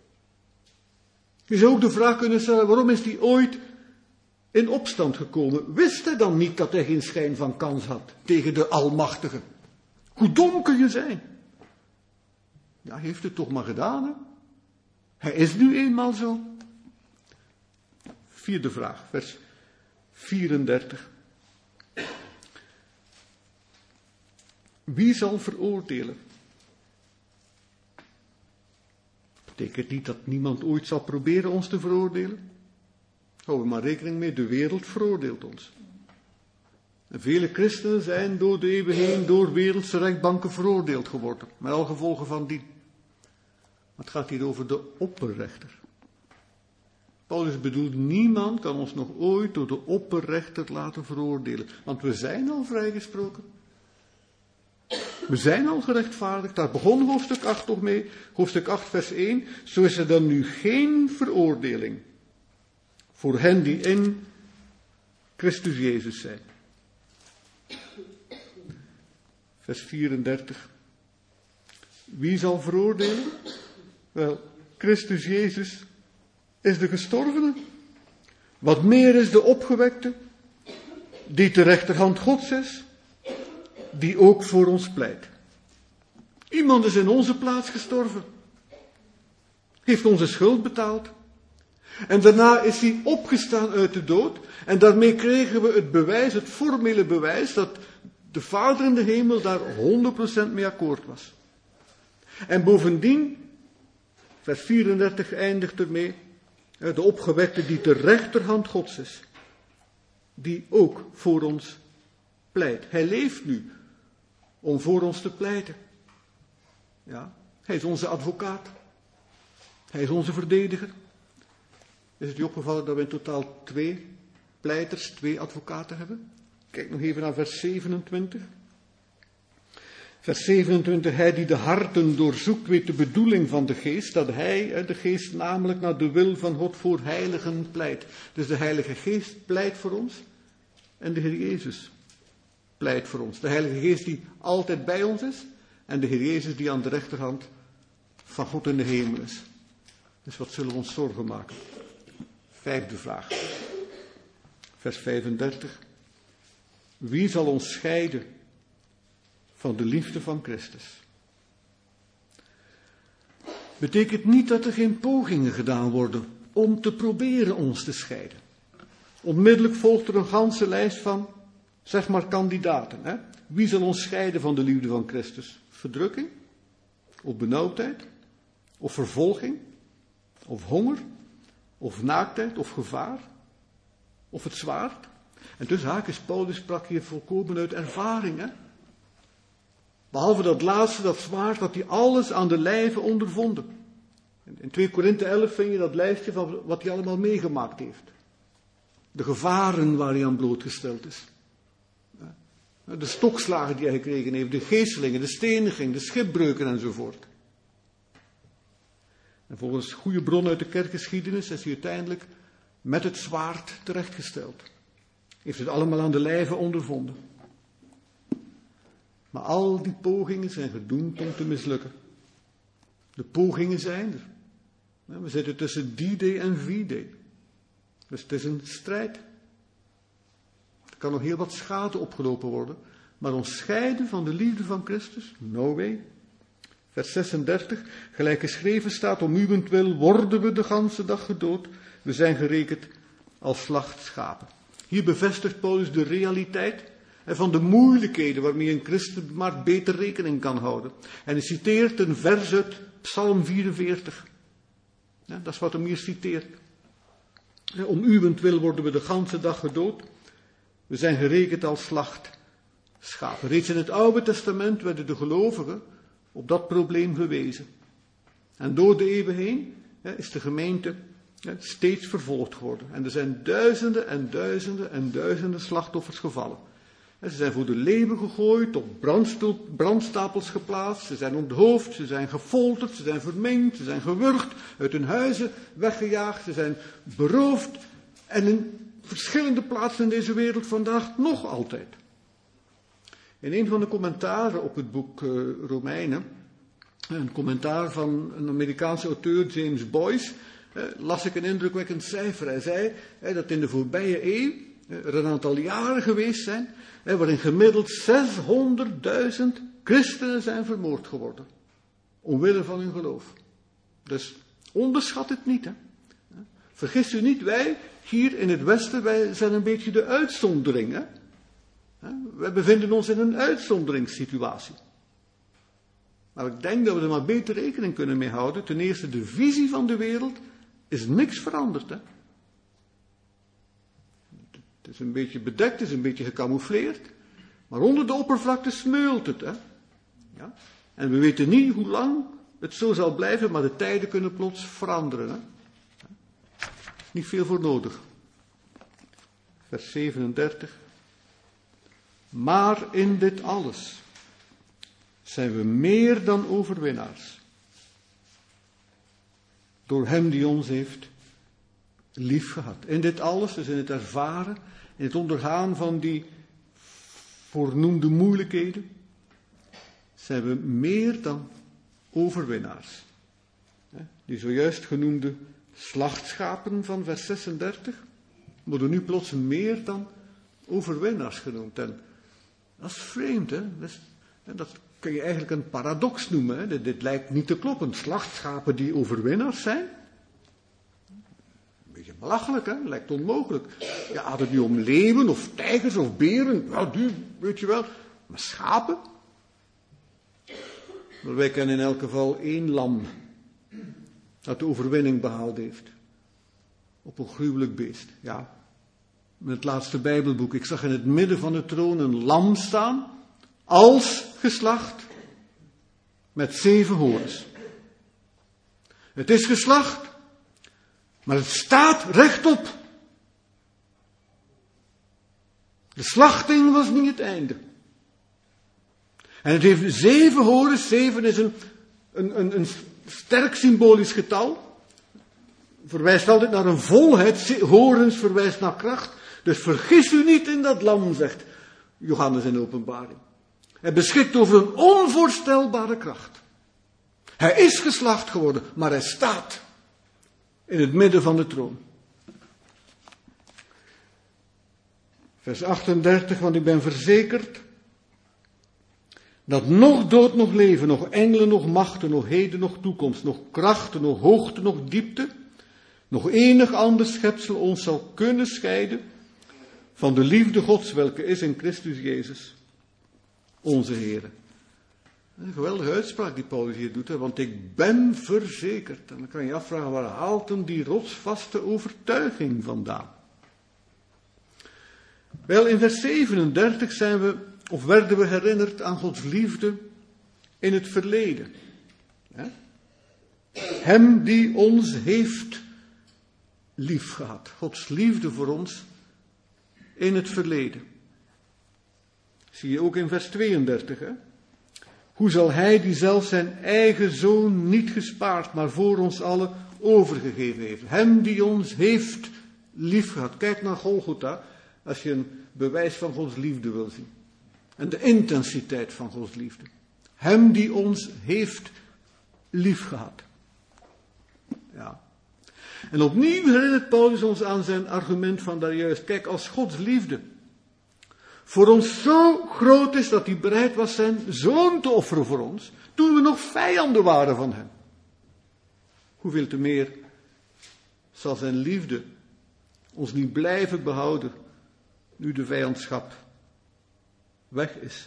Je zou ook de vraag kunnen stellen, waarom is hij ooit in opstand gekomen? Wist hij dan niet dat hij geen schijn van kans had tegen de Almachtige? Hoe dom kun je zijn? Ja, hij heeft het toch maar gedaan, hè? Hij is nu eenmaal zo. Vierde vraag, vers vierendertig. Wie zal veroordelen? Betekent niet dat niemand ooit zal proberen ons te veroordelen. Hou er maar rekening mee, de wereld veroordeelt ons. En vele christenen zijn door de eeuwen heen door wereldse rechtbanken veroordeeld geworden. Met al gevolgen van die. Maar het gaat hier over de opperrechter. Paulus bedoelt, niemand kan ons nog ooit door de opperrechter laten veroordelen. Want we zijn al vrijgesproken. We zijn al gerechtvaardigd. Daar begon hoofdstuk acht toch mee. Hoofdstuk acht vers één. Zo is er dan nu geen veroordeling voor hen die in Christus Jezus zijn. Vers vierendertig. Wie zal veroordelen? Wel, Christus Jezus is de gestorvene. Wat meer is de opgewekte, die ter rechterhand Gods is, die ook voor ons pleit. Iemand is in onze plaats gestorven. Heeft onze schuld betaald. En daarna is hij opgestaan uit de dood. En daarmee kregen we het bewijs, het formele bewijs, dat de Vader in de hemel daar honderd procent mee akkoord was. En bovendien, vers vierendertig eindigt ermee, de opgewekte die ter rechterhand Gods is. Die ook voor ons pleit. Hij leeft nu om voor ons te pleiten. Ja, hij is onze advocaat. Hij is onze verdediger. Is het je opgevallen dat we in totaal twee pleiters, twee advocaten hebben? Kijk nog even naar vers zevenentwintig. Vers zevenentwintig, hij die de harten doorzoekt, weet de bedoeling van de geest, dat hij, de geest namelijk naar de wil van God voor heiligen pleit. Dus de Heilige Geest pleit voor ons en de Heer Jezus pleit voor ons. De Heilige Geest die altijd bij ons is en de Heer Jezus die aan de rechterhand van God in de hemel is. Dus wat zullen we ons zorgen maken? Vijfde vraag. Vers vijfendertig. Wie zal ons scheiden van de liefde van Christus? Betekent niet dat er geen pogingen gedaan worden om te proberen ons te scheiden. Onmiddellijk volgt er een ganse lijst van, zeg maar, kandidaten. Hè? Wie zal ons scheiden van de liefde van Christus? Verdrukking? Of benauwdheid? Of vervolging? Of honger? Of naaktheid? Of gevaar? Of het zwaard? En tussen haakjes, Paulus sprak hier volkomen uit ervaring. Hè? Behalve dat laatste, dat zwaard, dat hij alles aan de lijve ondervonden. In twee Korinthe elf vind je dat lijstje van wat hij allemaal meegemaakt heeft. De gevaren waar hij aan blootgesteld is. De stokslagen die hij gekregen heeft, de geestelingen, de steniging, de schipbreuken enzovoort. En volgens goede bron uit de kerkgeschiedenis is hij uiteindelijk met het zwaard terechtgesteld. Heeft het allemaal aan de lijve ondervonden. Maar al die pogingen zijn gedoemd om te mislukken. De pogingen zijn er. We zitten tussen D-Day en V-Day. Dus het is een strijd. Er kan nog heel wat schade opgelopen worden. Maar ons scheiden van de liefde van Christus? No way. Vers zesendertig. Gelijk geschreven staat, om uwentwil worden we de ganse dag gedood. We zijn gerekend als slachtschapen. Hier bevestigt Paulus de realiteit van de moeilijkheden waarmee een christen maar beter rekening kan houden. En hij citeert een vers uit Psalm vierenveertig. Ja, dat is wat hem hier citeert. Om uwentwil worden we de ganse dag gedood. We zijn gerekend als slachtschapen. Reeds in het Oude Testament werden de gelovigen op dat probleem gewezen. En door de eeuwen heen is de gemeente steeds vervolgd geworden. En er zijn duizenden en duizenden en duizenden slachtoffers gevallen. Ze zijn voor de leeuwen gegooid, op brandstapels geplaatst, ze zijn onthoofd, ze zijn gefolterd, ze zijn verminkt, ze zijn gewurgd, uit hun huizen weggejaagd, ze zijn beroofd En in verschillende plaatsen in deze wereld vandaag nog altijd. In een van de commentaren op het boek uh, Romeinen, een commentaar van een Amerikaanse auteur, James Boyce, uh, las ik een indrukwekkend cijfer. Hij zei uh, dat in de voorbije eeuw uh, er een aantal jaren geweest zijn, uh, waarin gemiddeld zeshonderdduizend christenen zijn vermoord geworden. Omwille van hun geloof. Dus onderschat het niet. Hè? Vergis u niet, wij hier in het Westen, wij zijn een beetje de uitzondering. Hè? Wij bevinden ons in een uitzonderingssituatie. Maar ik denk dat we er maar beter rekening kunnen mee houden. Ten eerste, de visie van de wereld is niks veranderd. Hè? Het is een beetje bedekt, het is een beetje gecamoufleerd. Maar onder de oppervlakte smeult het. Hè? Ja? En we weten niet hoe lang het zo zal blijven, maar de tijden kunnen plots veranderen. Hè? Niet veel voor nodig. Vers zevenendertig. Maar in dit alles zijn we meer dan overwinnaars. Door hem die ons heeft lief gehad. In dit alles, dus in het ervaren, in het ondergaan van die voornoemde moeilijkheden, zijn we meer dan overwinnaars. Die zojuist genoemde slachtschapen van vers zesendertig worden nu plots meer dan overwinnaars genoemd. En dat is vreemd, hè. Dat, is, dat kun je eigenlijk een paradox noemen. Hè? Dit, dit lijkt niet te kloppen. Slachtschapen die overwinnaars zijn. Een beetje belachelijk, hè. Lijkt onmogelijk. Ja, had het nu om leeuwen of tijgers of beren. Ja, die, weet je wel. Maar schapen? Maar wij kennen in elk geval één lam dat de overwinning behaald heeft. Op een gruwelijk beest. Ja. Met het laatste Bijbelboek. Ik zag in het midden van de troon een lam staan. Als geslacht. Met zeven horens. Het is geslacht. Maar het staat rechtop. De slachting was niet het einde. En het heeft zeven horens. Zeven is een, een, een, een sterk symbolisch getal. Verwijst altijd naar een volheid. Horens verwijst naar kracht. Dus vergis u niet in dat lam, zegt Johannes in de Openbaring. Hij beschikt over een onvoorstelbare kracht. Hij is geslacht geworden, maar hij staat in het midden van de troon. Vers achtendertig, want ik ben verzekerd dat nog dood, nog leven, nog engelen, nog machten, nog heden, nog toekomst, nog krachten, nog hoogte, nog diepte, nog enig ander schepsel ons zal kunnen scheiden van de liefde Gods, welke is in Christus Jezus, onze Heer. Een geweldige uitspraak die Paulus hier doet, hè? Want ik ben verzekerd. En dan kan je afvragen, waar haalt hem die rotsvaste overtuiging vandaan? Wel, in vers zevenendertig zijn we, of werden we herinnerd aan Gods liefde in het verleden. Ja? Hem die ons heeft lief gehad. Gods liefde voor ons in het verleden. Zie je ook in vers tweeëndertig. Hè? Hoe zal hij die zelf zijn eigen zoon niet gespaard, maar voor ons allen overgegeven heeft. Hem die ons heeft lief gehad. Kijk naar Golgotha als je een bewijs van Gods liefde wil zien. En de intensiteit van Gods liefde. Hem die ons heeft lief gehad. Ja. En opnieuw herinnert Paulus ons aan zijn argument van daarjuist. Kijk, als Gods liefde voor ons zo groot is dat hij bereid was zijn zoon te offeren voor ons, toen we nog vijanden waren van hem. Hoeveel te meer zal zijn liefde ons niet blijven behouden, nu de vijandschap weg is.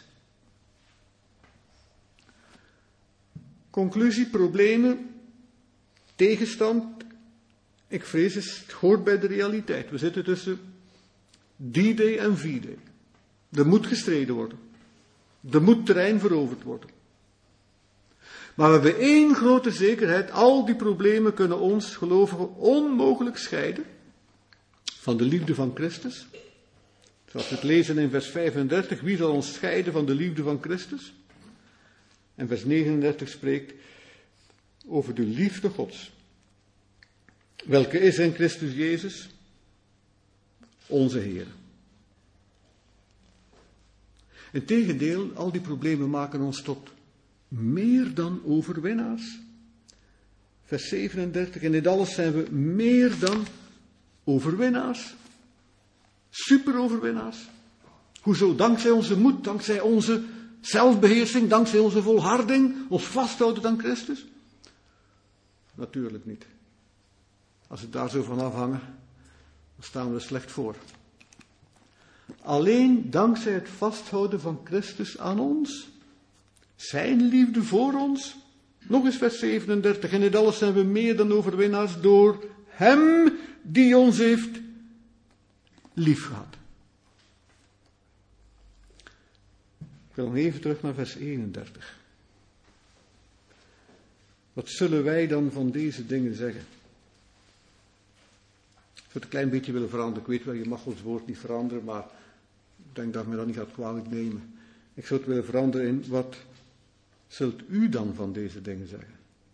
Conclusie, problemen, tegenstand. Ik vrees, het hoort bij de realiteit. We zitten tussen D-Day en V-Day. Er moet gestreden worden. Er moet terrein veroverd worden. Maar we hebben één grote zekerheid. Al die problemen kunnen ons, gelovigen, onmogelijk scheiden van de liefde van Christus. Zoals we het lezen in vers vijfendertig. Wie zal ons scheiden van de liefde van Christus? En vers negenendertig spreekt over de liefde Gods. Welke is in Christus Jezus, onze Heer. Integendeel, al die problemen maken ons tot meer dan overwinnaars. Vers zevenendertig, en in dit alles zijn we meer dan overwinnaars. Superoverwinnaars. Hoezo? Dankzij onze moed, dankzij onze zelfbeheersing, dankzij onze volharding, ons vasthouden aan Christus? Natuurlijk niet. Als we daar zo van afhangen, dan staan we er slecht voor. Alleen dankzij het vasthouden van Christus aan ons, zijn liefde voor ons. Nog eens vers zevenendertig, en in dit alles zijn we meer dan overwinnaars door Hem die ons heeft liefgehad. Ik wil nog even terug naar vers eenendertig. Wat zullen wij dan van deze dingen zeggen? Ik zou het een klein beetje willen veranderen. Ik weet wel, je mag ons woord niet veranderen, maar ik denk dat ik me dat niet gaat kwalijk nemen. Ik zou het willen veranderen in, wat zult u dan van deze dingen zeggen?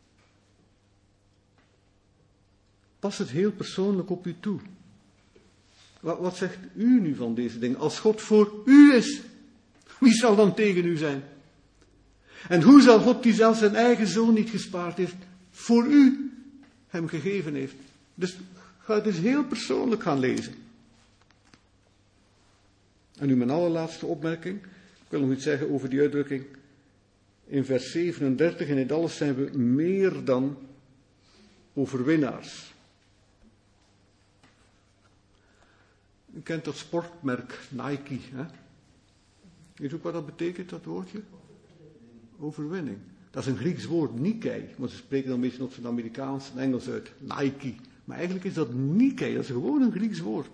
Pas het heel persoonlijk op u toe. Wat, wat zegt u nu van deze dingen? Als God voor u is, wie zal dan tegen u zijn? En hoe zal God, die zelfs zijn eigen zoon niet gespaard heeft, voor u hem gegeven heeft? Dus ga het dus heel persoonlijk gaan lezen. En nu mijn allerlaatste opmerking. Ik wil nog iets zeggen over die uitdrukking. In vers zevenendertig, en in alles zijn we meer dan overwinnaars. U kent dat sportmerk Nike, hè? Weet u ook wat dat betekent, dat woordje? Overwinning. Dat is een Grieks woord, Nike. Maar ze spreken dan meestal op zijn Amerikaans en Engels uit. Nike. Maar eigenlijk is dat Nike, dat is gewoon een Grieks woord.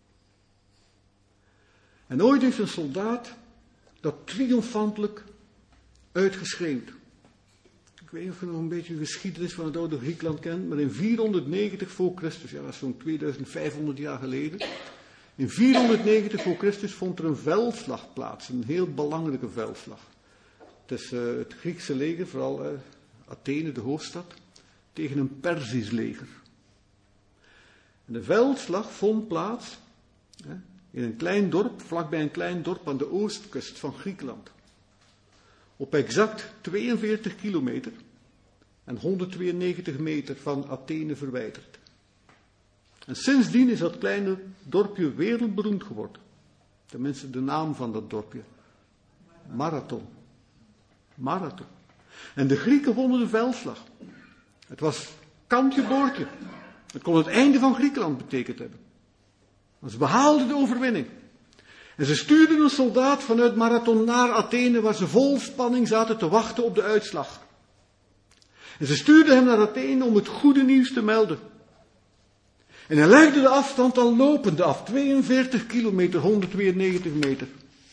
En ooit heeft een soldaat dat triomfantelijk uitgeschreeuwd. Ik weet niet of je nog een beetje de geschiedenis van het oude Griekenland kent, maar in vierhonderdnegentig voor Christus, ja dat is zo'n tweeduizendvijfhonderd jaar geleden, in vierhonderdnegentig voor Christus vond er een veldslag plaats, een heel belangrijke veldslag. Het is uh, het Griekse leger, vooral uh, Athene, de hoofdstad, tegen een Perzisch leger. En de veldslag vond plaats hè, in een klein dorp, vlakbij een klein dorp aan de oostkust van Griekenland. Op exact tweeënveertig kilometer en honderdtweeënnegentig meter van Athene verwijderd. En sindsdien is dat kleine dorpje wereldberoemd geworden. Tenminste de naam van dat dorpje. Marathon. Marathon. En de Grieken wonnen de veldslag. Het was kantje boordje. Het kon het einde van Griekenland betekend hebben. Maar ze behaalden de overwinning. En ze stuurden een soldaat vanuit Marathon naar Athene, waar ze vol spanning zaten te wachten op de uitslag. En ze stuurden hem naar Athene om het goede nieuws te melden. En hij legde de afstand al lopende af, tweeënveertig kilometer, honderdtweeënnegentig meter.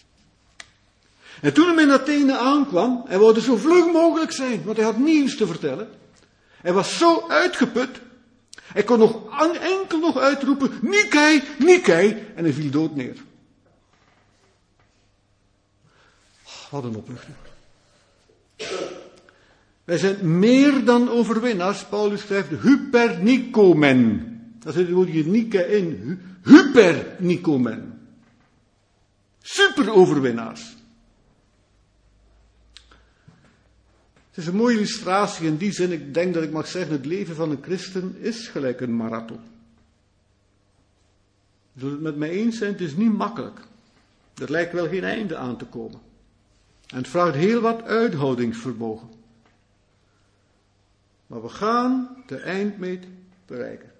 En toen hem in Athene aankwam, hij wilde zo vlug mogelijk zijn, want hij had nieuws te vertellen. Hij was zo uitgeput, hij kon nog enkel nog uitroepen, Nike, Nike, en hij viel dood neer. Wat een opluchting. Wij zijn meer dan overwinnaars. Paulus schrijft hypernikomen. Daar zit het woordje Nike in. Hypernikomen. Superoverwinnaars. Het is een mooie illustratie in die zin. Ik denk dat ik mag zeggen, het leven van een christen is gelijk een marathon. Zult het met mij eens zijn, het is niet makkelijk. Er lijkt wel geen einde aan te komen. En het vraagt heel wat uithoudingsvermogen. Maar we gaan de eindmeet bereiken.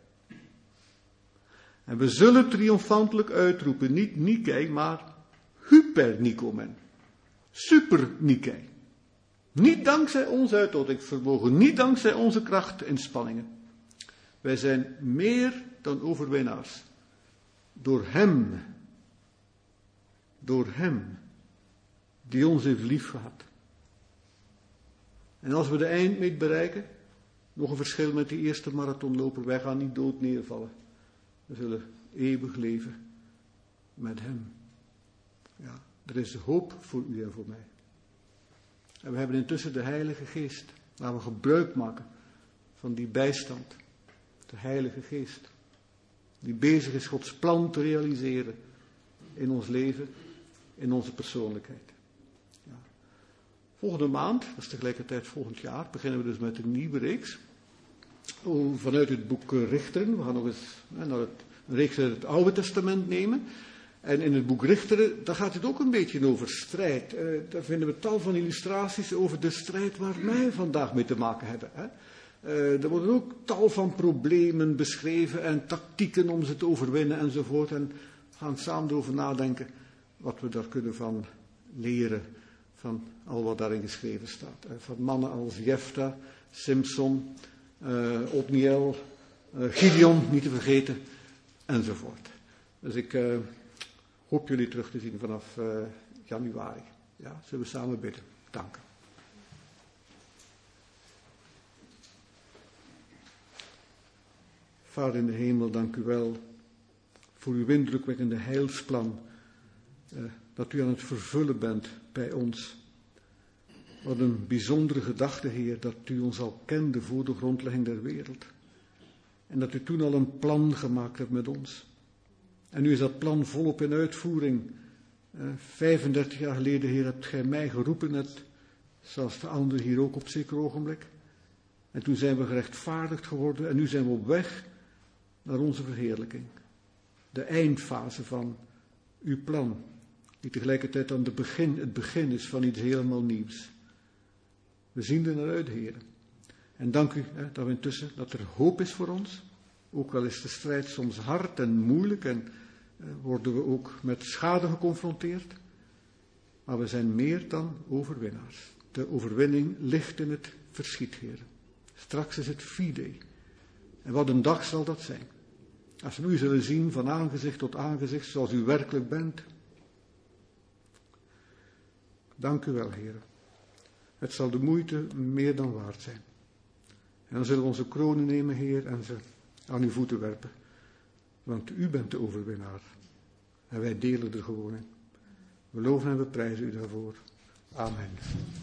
En we zullen triomfantelijk uitroepen, niet Nike, maar hypernikomen. Super Nike. Niet dankzij ons uithoudingsvermogen, niet dankzij onze krachtinspanningen. Wij zijn meer dan overwinnaars. Door Hem. Door Hem. Die ons heeft liefgehad. En als we de eindmeet bereiken, nog een verschil met die eerste marathonloper, wij gaan niet dood neervallen. We zullen eeuwig leven met Hem. Ja, er is hoop voor u en voor mij. En we hebben intussen de Heilige Geest. Laten we gebruik maken van die bijstand. De Heilige Geest. Die bezig is Gods plan te realiseren in ons leven, in onze persoonlijkheid. Ja. Volgende maand, dat is tegelijkertijd volgend jaar, beginnen we dus met een nieuwe reeks. Vanuit het boek Richteren. We gaan nog eens hè, naar het, een reeks uit het Oude Testament nemen. En in het boek Richteren, daar gaat het ook een beetje over strijd. Uh, daar vinden we tal van illustraties over de strijd waar wij vandaag mee te maken hebben. Hè. Uh, er worden ook tal van problemen beschreven en tactieken om ze te overwinnen enzovoort. En we gaan samen erover nadenken wat we daar kunnen van leren. Van al wat daarin geschreven staat. Uh, van mannen als Jefta, Simson, uh, Otniel, uh, Gideon, niet te vergeten, enzovoort. Dus ik uh, hoop jullie terug te zien vanaf uh, januari. Ja, zullen we samen bidden. Dank. Vader in de hemel, dank u wel voor uw indrukwekkende heilsplan, uh, dat u aan het vervullen bent bij ons. Wat een bijzondere gedachte, Heer, dat u ons al kende voor de grondlegging der wereld. En dat u toen al een plan gemaakt hebt met ons. En nu is dat plan volop in uitvoering. Uh, vijfendertig jaar geleden, Heer, hebt gij mij geroepen, net zoals de anderen hier ook op zeker ogenblik. En toen zijn we gerechtvaardigd geworden en nu zijn we op weg naar onze verheerlijking. De eindfase van uw plan, die tegelijkertijd dan de begin, het begin is van iets helemaal nieuws. We zien er naar uit, Heer. En dank u hè, dat we intussen, dat er hoop is voor ons. Ook al is de strijd soms hard en moeilijk en uh, worden we ook met schade geconfronteerd. Maar we zijn meer dan overwinnaars. De overwinning ligt in het verschiet, Heer. Straks is het V-Day. En wat een dag zal dat zijn. Als we u zullen zien van aangezicht tot aangezicht zoals u werkelijk bent. Dank u wel, Heer. Het zal de moeite meer dan waard zijn. En dan zullen we onze kronen nemen, Heer, en ze aan uw voeten werpen. Want u bent de overwinnaar. En wij delen er gewoon in. We loven en we prijzen u daarvoor. Amen.